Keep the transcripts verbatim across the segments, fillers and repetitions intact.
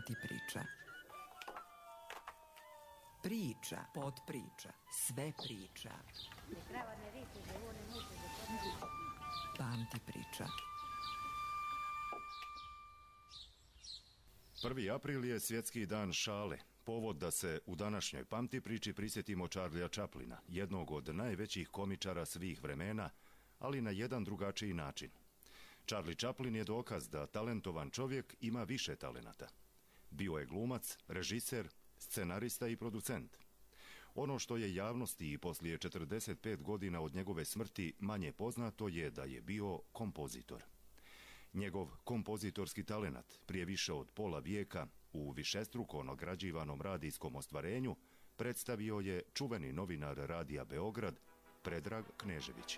Pamti priča. Priča, podpriča, sve priča. Pamti priča. prvi april je svjetski dan šale. Povod da se u današnjoj Pamti priči prisjetimo Charlija Chaplina, jednog od najvećih komičara svih vremena, ali na jedan drugačiji način. Charlie Chaplin je dokaz da talentovan čovjek ima više talenata. Bio je glumac, režiser, scenarista i producent. Ono što je javnosti i poslije četrdeset pet godina od njegove smrti manje poznato je da je bio kompozitor. Njegov kompozitorski talenat prije više od pola vijeka u višestruko nagrađivanom radijskom ostvarenju predstavio je čuveni novinar Radija Beograd Predrag Knežević.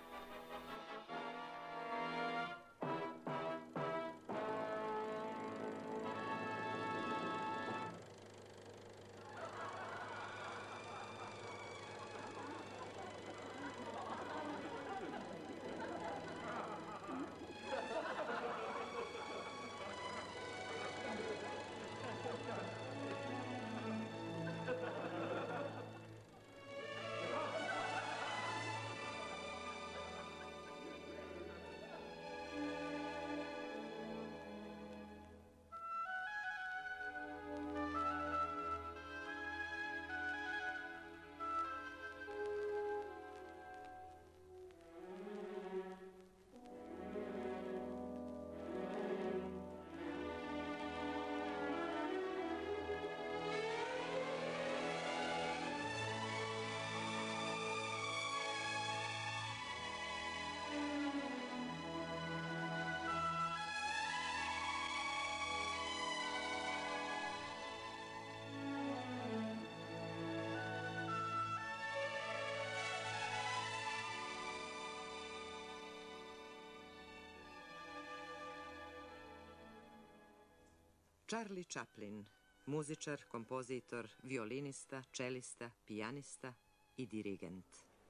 Charlie Chaplin, muzičar, kompozitor, violinista, čelista, pijanista i dirigent.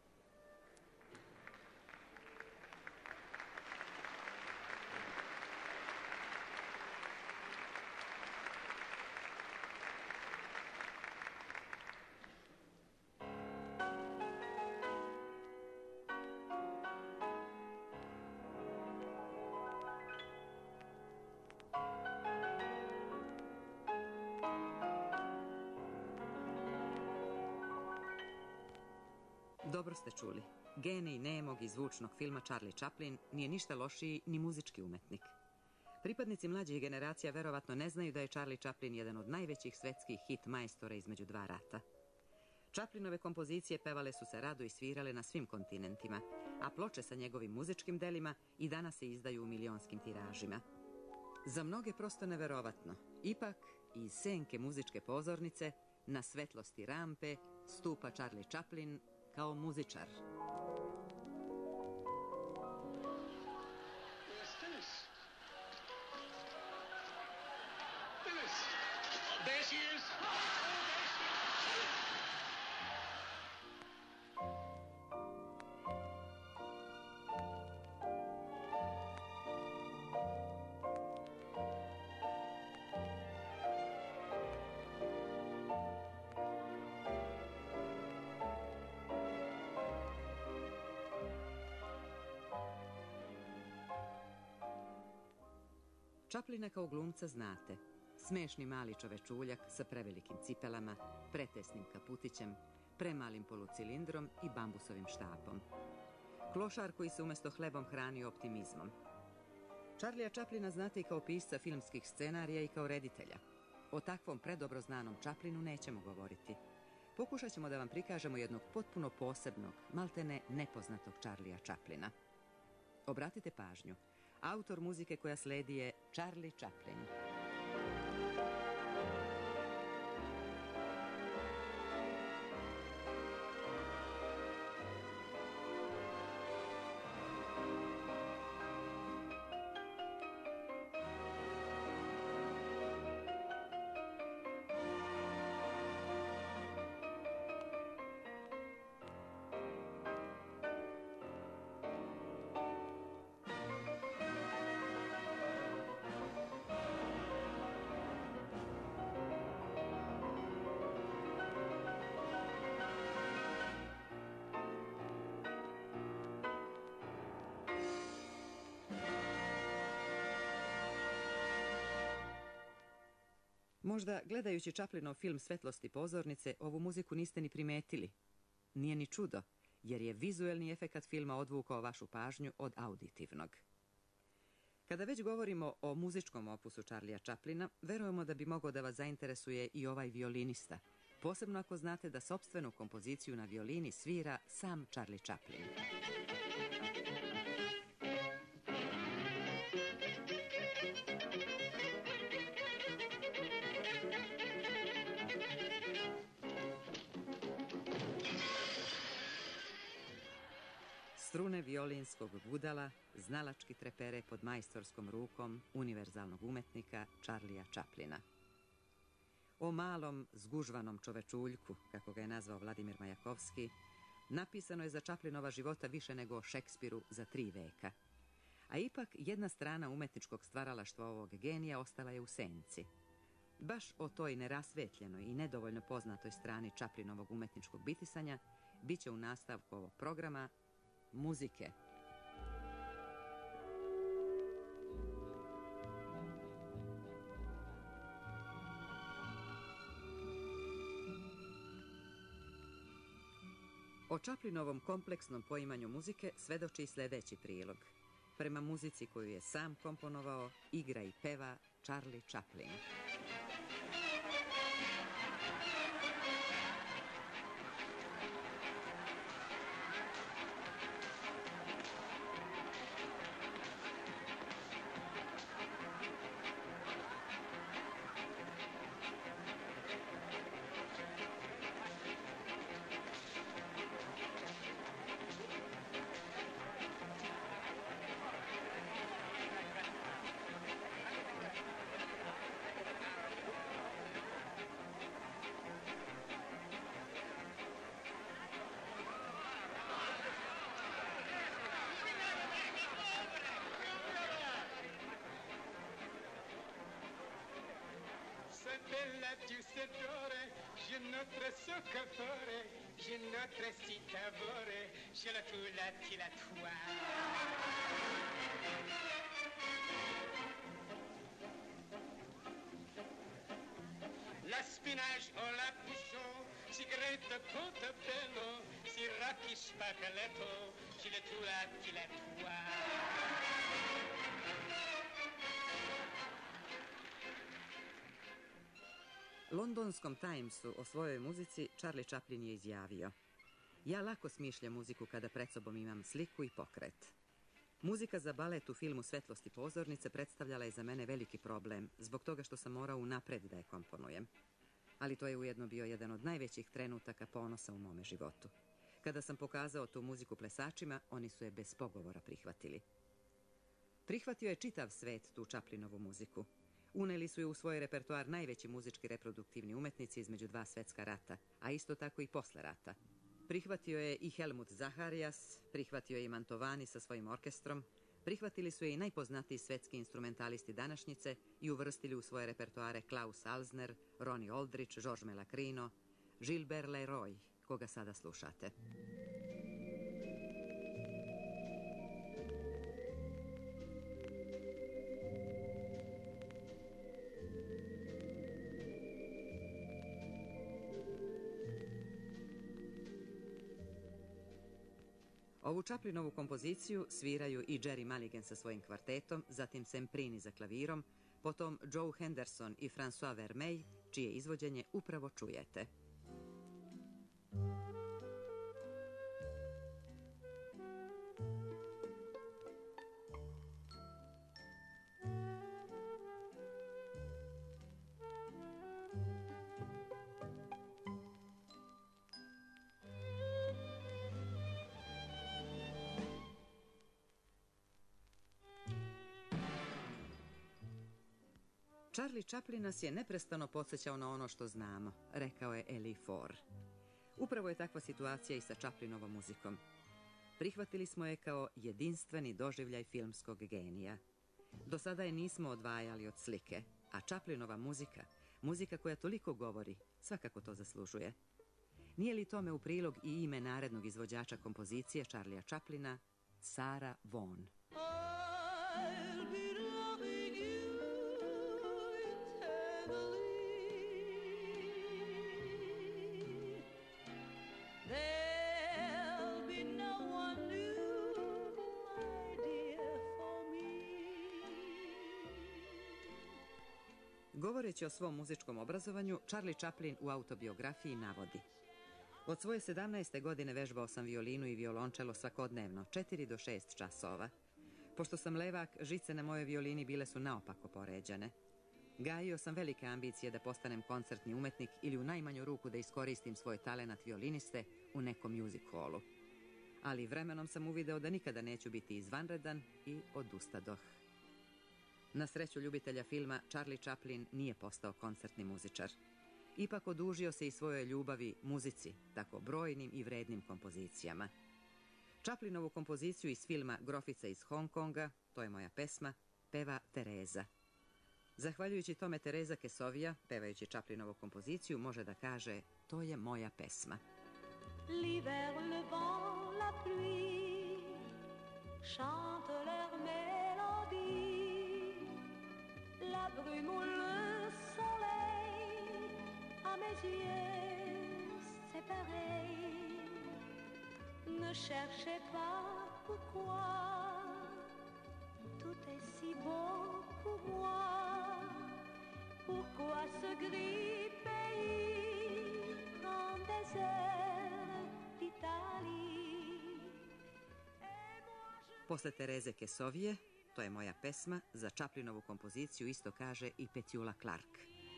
Dobro ste čuli. Genij nemog i zvučnog filma Charlie Chaplin nije ništa lošiji ni muzički umetnik. Pripadnici mlađih generacija verovatno ne znaju da je Charlie Chaplin jedan od najvećih svetskih hit majstora između dva rata. Chaplinove kompozicije pevale su se rado i svirale na svim kontinentima, a ploče sa njegovim muzičkim delima i danas se izdaju u milionskim tiražima. Za mnoge prosto neverovatno. Ipak, iz senke muzičke pozornice, na svetlosti rampe, stupa Charlie Chaplin kao muzičar. Chaplina kao glumca znate. Smešni mali čovečuljak sa prevelikim cipelama, pretesnim kaputićem, premalim polucilindrom i bambusovim štapom. Klošar koji se umjesto hlebom hrani optimizmom. Charlija Chaplina znate i kao pisca filmskih scenarija i kao reditelja. O takvom predobro znanom Chaplinu nećemo govoriti. Pokušat ćemo da vam prikažemo jednog potpuno posebnog, maltene nepoznatog Charlija Chaplina. Obratite pažnju. Autor muzike koja sledi je Charlie Chaplin. Možda, gledajući Chaplinov film Svetlosti pozornice, ovu muziku niste ni primetili. Nije ni čudo, jer je vizuelni efekat filma odvukao vašu pažnju od auditivnog. Kada već govorimo o muzičkom opusu Charlija Chaplina, verujemo da bi mogao da vas zainteresuje i ovaj violinista, posebno ako znate da sopstvenu kompoziciju na violini svira sam Charlie Chaplin. Strune violinskog gudala znalački trepere pod majstorskom rukom univerzalnog umetnika Charlija Chaplina. O malom, zgužvanom čovečuljku, kako ga je nazvao Vladimir Majakovski, napisano je za Chaplinova života više nego o Šekspiru za tri veka. A ipak jedna strana umetničkog stvaralaštva ovog genija ostala je u senci. Baš o toj nerasvetljenoj i nedovoljno poznatoj strani Chaplinovog umetničkog bitisanja bit će u nastavku ovog programa muzike. O Chaplinovom kompleksnom poimanju muzike svedoči sljedeći prilog. Prema muzici koju je sam komponovao, igra i peva Charlie Chaplin. Tu sedore, je notre soccafore, je notre citavore, je la tout la tilatoire. La spinach au la bouchon, cigarette portobello, si racchi spaghetto, je la tout la tilatoire. Londonskom Timesu o svojoj muzici Charlie Chaplin je izjavio: ja lako smišljam muziku kada pred sobom imam sliku i pokret. Muzika za balet u filmu Svetlosti pozornice predstavljala je za mene veliki problem, zbog toga što sam morao unapred da je komponujem. Ali to je ujedno bio jedan od najvećih trenutaka ponosa u mome životu. Kada sam pokazao tu muziku plesačima, oni su je bez pogovora prihvatili. Prihvatio je čitav svet tu Chaplinovu muziku. Uneli su je u svoj repertoar najveći muzički reproduktivni umetnici između dva svetska rata, a isto tako i posle rata. Prihvatio je i Helmut Zacharias, prihvatio je i Mantovani sa svojim orkestrom, prihvatili su je i najpoznatiji svetski instrumentalisti današnjice i uvrstili u svoje repertoare Klaus Alsner, Ronnie Aldrich, Georges Melakrino, Gilbert Leroy, koga sada slušate. Ovu Chaplinovu kompoziciju sviraju i Jerry Mulligan sa svojim kvartetom, zatim Semprini za klavirom, potom Joe Henderson i François Vermeil, čije izvođenje upravo čujete. Charlie Chaplin nas je neprestano podsjećao na ono što znamo, rekao je Elie Faure. Upravo je takva situacija i sa Chaplinovom muzikom. Prihvatili smo je kao jedinstveni doživljaj filmskog genija. Do sada je nismo odvajali od slike, a Chaplinova muzika, muzika koja toliko govori, svakako to zaslužuje. Nije li tome u prilog i ime narednog izvođača kompozicije Charlija Chaplina, Sarah Vaughan? I'll be loving you eternally. Govoreći o svom muzičkom obrazovanju, Charlie Chaplin u autobiografiji navodi: od svoje sedamnaeste godine vežbao sam violinu i violončelo svakodnevno, četiri do šest časova. Pošto sam levak, žice na mojoj violini bile su naopako poređane. Gajio sam velike ambicije da postanem koncertni umetnik ili u najmanju ruku da iskoristim svoj talenat violiniste u nekom music hallu. Ali vremenom sam uvideo da nikada neću biti izvanredan i odustadoh. Na sreću ljubitelja filma, Charlie Chaplin nije postao koncertni muzičar. Ipak odužio se i svojoj ljubavi muzici, tako brojnim i vrednim kompozicijama. Chaplinovu kompoziciju iz filma Grofica iz Hong Konga, To je moja pesma, peva Tereza. Zahvaljujući tome Tereza Kesovija, pevajući Chaplinovu kompoziciju, može da kaže: to je moja pesma. L'hiver, le vent, la pluie chante leur mélodie. La brume ou le soleil, à mes yeux, c'est pareil. Ne cherchez pas pourquoi, tout est si beau pour moi. Pourquoi ce gris pays en désert d'Italie? Posle Tereze Kesovije, To je moja pesma, za Chaplinovu kompoziciju isto kaže i Petula Clark.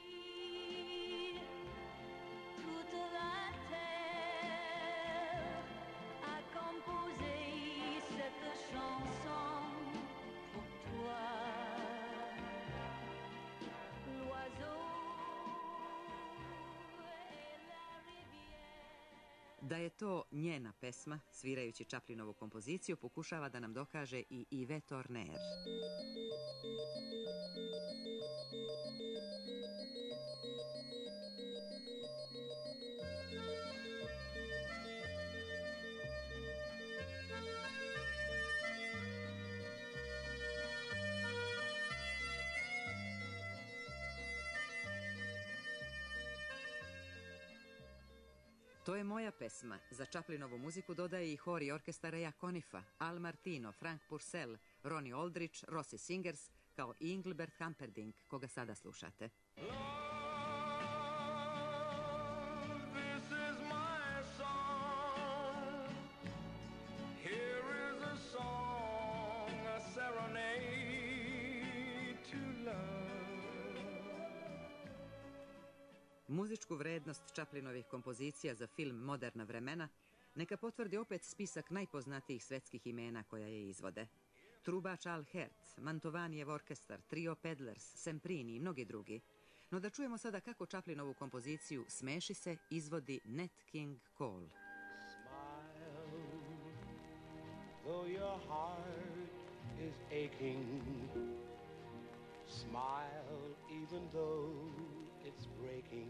Da je to njena pesma, svirajući Chaplinovu kompoziciju, pokušava da nam dokaže i Yves Torner. To je moja pesma. Za Chaplinovu muziku dodaje i hor i orkestar Rea Conifa, Al Martino, Frank Purcell, Ronnie Aldrich, Rossi Singers, kao i Engelbert Humperdinck, koga sada slušate. Muzičku vrednost Chaplinovih kompozicija za film Moderna vremena neka potvrdi opet spisak najpoznatijih svetskih imena koja je izvode. Trubač Al Herz, Mantovanijev orkestar, Trio Peddlers, Semprini i mnogi drugi. No da čujemo sada kako Chaplinovu kompoziciju Smeši se izvodi Nat King Cole. Smile, though your heart is aching. Smile, even though it's breaking.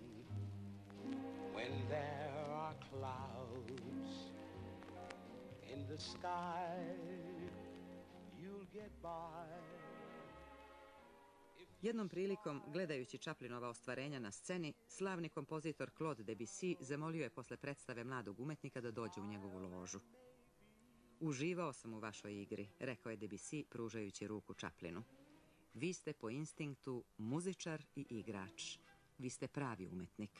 When there are clouds in the sky, you'll get by. Jednom prilikom, gledajući Chaplinova ostvarenja na sceni, slavni kompozitor Claude Debussy zamolio je posle predstave mladog umetnika da dođe u njegovu ložu. Uživao sam u vašoj igri, rekao je Debussy pružajući ruku Chaplinu. Vi ste po instinktu muzičar i igrač. Vi ste pravi umetnik.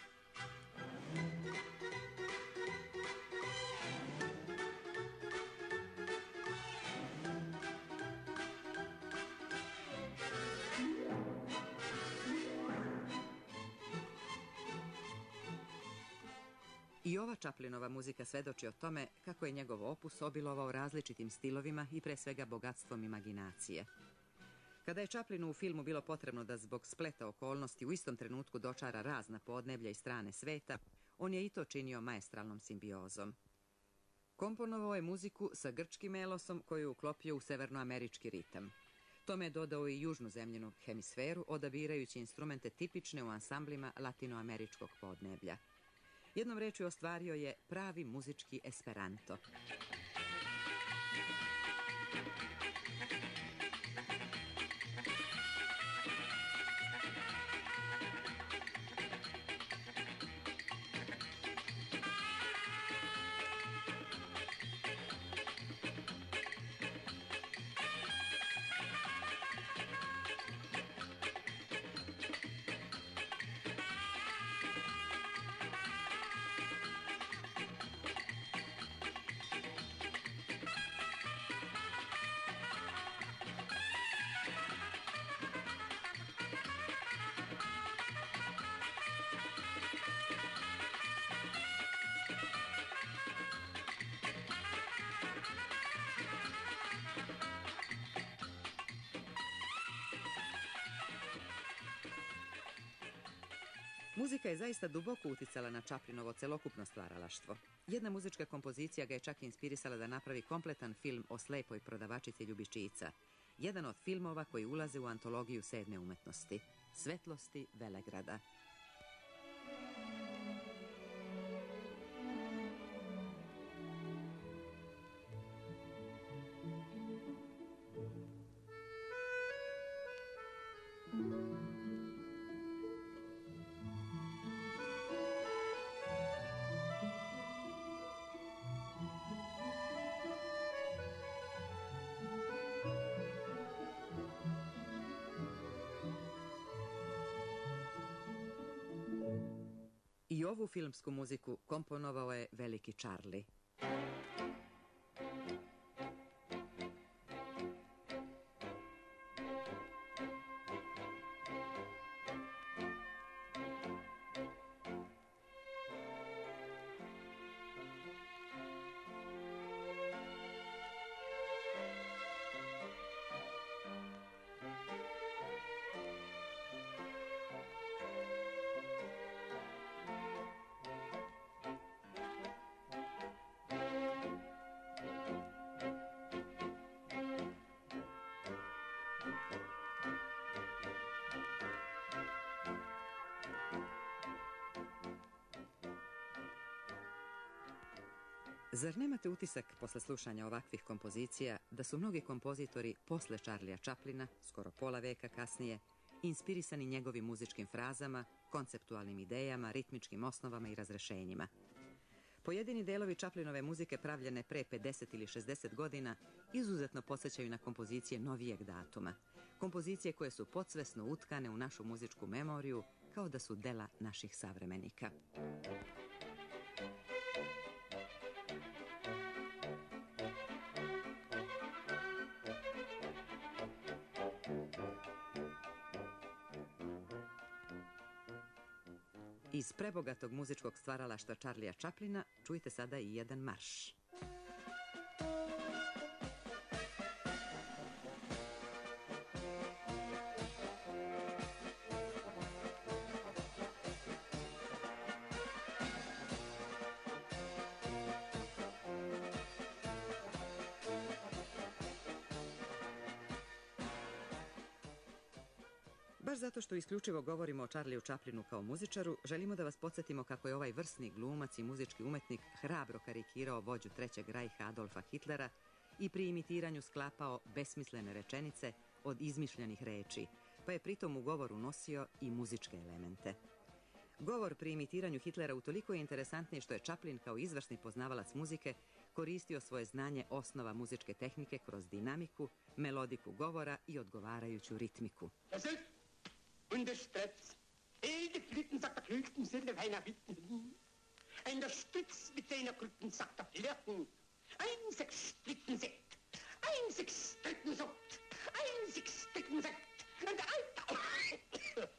I ova Chaplinova muzika svedoči o tome kako je njegov opus obilovao različitim stilovima i pre svega bogatstvom imaginacije. Kada je Chaplinu u filmu bilo potrebno da zbog spleta okolnosti u istom trenutku dočara razna podneblja i strane sveta, on je i to činio maestralnom simbiozom. Komponovao je muziku sa grčkim melosom koju je uklopio u severnoamerički ritam. Tome je dodao i južnu zemljinu hemisferu, odabirajući instrumente tipične u ansamblima latinoameričkog podneblja. Jednom rečju ostvario je pravi muzički esperanto. Muzika je zaista duboko uticala na Chaplinovo celokupno stvaralaštvo. Jedna muzička kompozicija ga je čak inspirisala da napravi kompletan film o slepoj prodavačici ljubičica. Jedan od filmova koji ulaze u antologiju sedme umetnosti. Svetlosti Velegrada. I ovu filmsku muziku komponovao je veliki Charlie. Zar nemate utisak, posle slušanja ovakvih kompozicija, da su mnogi kompozitori posle Charlija Chaplina, skoro pola veka kasnije, inspirisani njegovim muzičkim frazama, konceptualnim idejama, ritmičkim osnovama i razrešenjima? Pojedini delovi Chaplinove muzike pravljene pre pedeset ili šezdeset godina izuzetno podsjećaju na kompozicije novijeg datuma. Kompozicije koje su podsvesno utkane u našu muzičku memoriju kao da su dela naših savremenika. Iz prebogatog muzičkog stvaralaštva Charlija Chaplina čujte sada i jedan marš. Baš zato što isključivo govorimo o Charliju Chaplinu kao muzičaru, želimo da vas podsjetimo kako je ovaj vrsni glumac i muzički umetnik hrabro karikirao vođu Trećeg rajha Adolfa Hitlera i pri imitiranju sklapao besmislene rečenice od izmišljenih reči, pa je pritom u govoru nosio i muzičke elemente. Govor pri imitiranju Hitlera utoliko je interesantniji što je Chaplin kao izvrsni poznavalac muzike koristio svoje znanje osnova muzičke tehnike kroz dinamiku, melodiku govora i odgovarajuću ritmiku. Und der Stretz, elde Flitten sagt der Klüten, sind der Weiner Witten. Ein der Stütz mit seiner Klüten sagt der Flirten. Ein sechs Splitten Sekt, ein sechs Splitten Sekt, ein sechs Splitten Sekt. Und der Alter...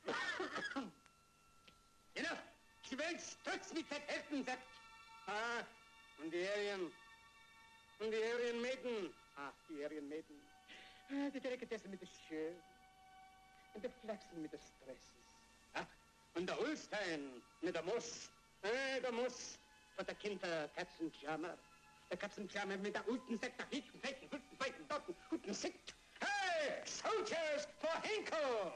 Genau, zwölf Stütz mit vertelften Sekt. Ah, und die Arien, und die Arien Maiden. Ah, die Arien Maiden. Ah, die Delikatesse mit der Schön. Und der Flachsen mit der Stresses. Ah, und der Holstein mit der Moss. Äh, der Moss. Und der Kind der Katzenjammer. Der Katzenjammer mit der guten Sekt, der Hicken, Fechten, guten Feiten, Dotten, guten Sekt. Hey, Soldiers for Henkel!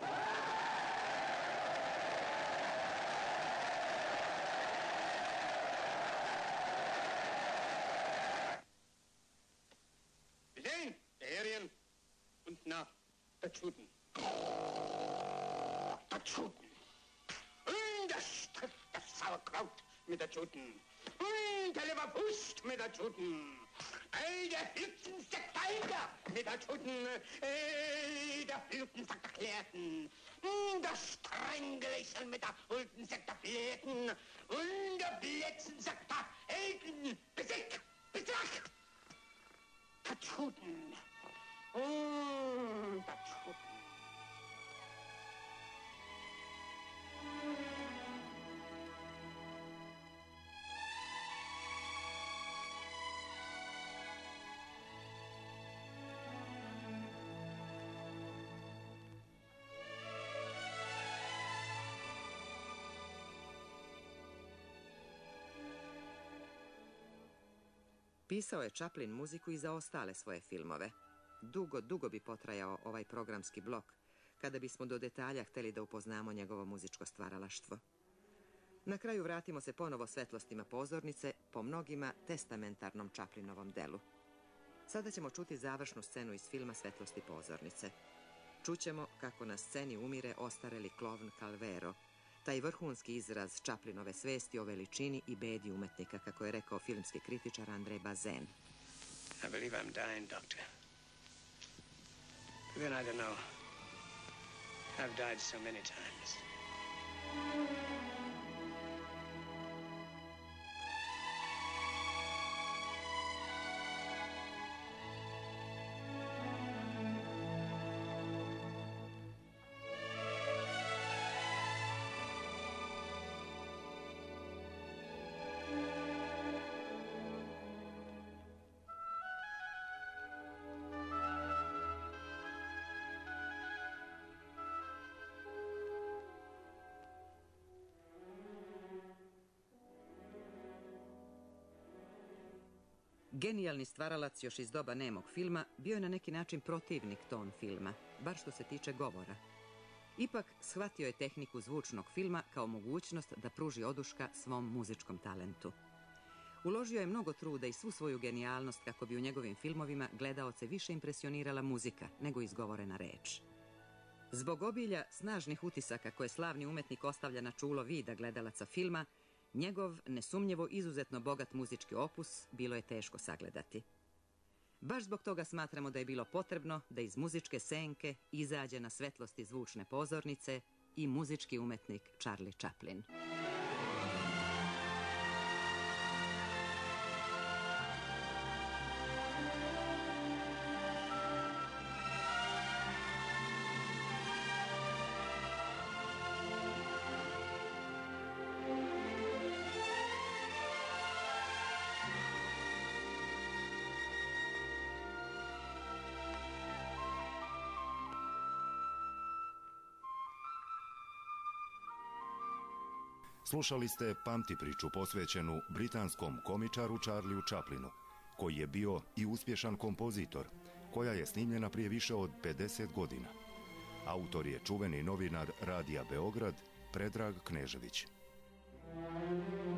Wir sehen, der Arien und na, der Juden. Der Juden. Und der Stift, das Sauerkraut mit der Juden. Und der Leberwurst mit der Juden. Ey, der Flitzensack Feinder mit der Juden. Ey, der Flütensack der Klärten. Und der Strenglächel mit der Hultensack der Fläten. Und der Blätzensack der Helden. Besick, besack. Der Juden. Und der Juden. Pisao je Chaplin muziku i za ostale svoje filmove. Dugo, dugo bi potrajao ovaj programski blok, kada bismo do detalja hteli da upoznamo njegovo muzičko stvaralaštvo. Na kraju vratimo se ponovo svetlostima pozornice, po mnogima testamentarnom Chaplinovom delu. Sada ćemo čuti završnu scenu iz filma Svetlosti pozornice. Čućemo kako na sceni umire ostareli klovn Calvero, taj vrhunski izraz Chaplinove svesti o veličini i bedi umetnika, kako je rekao filmski kritičar Andrej Bazin. I believe I'm dying, doctor. But then I don't know. I've died so many times. Genijalni stvaralac još iz doba nemog filma bio je na neki način protivnik ton filma, bar što se tiče govora. Ipak, shvatio je tehniku zvučnog filma kao mogućnost da pruži oduška svom muzičkom talentu. Uložio je mnogo truda i svu svoju genijalnost kako bi u njegovim filmovima gledaoce više impresionirala muzika nego izgovorena reč. Zbog obilja snažnih utisaka koje slavni umetnik ostavlja na čulo vida gledalaca filma, njegov nesumnjivo izuzetno bogat muzički opus bilo je teško sagledati. Baš zbog toga smatramo da je bilo potrebno da iz muzičke senke izađe na svetlosti zvučne pozornice i muzički umetnik Charlie Chaplin. Slušali ste Pamti priču posvećenu britanskom komičaru Charlieu Chaplinu, koji je bio i uspješan kompozitor, koja je snimljena prije više od pedeset godina. Autor je čuveni novinar Radija Beograd Predrag Knežević.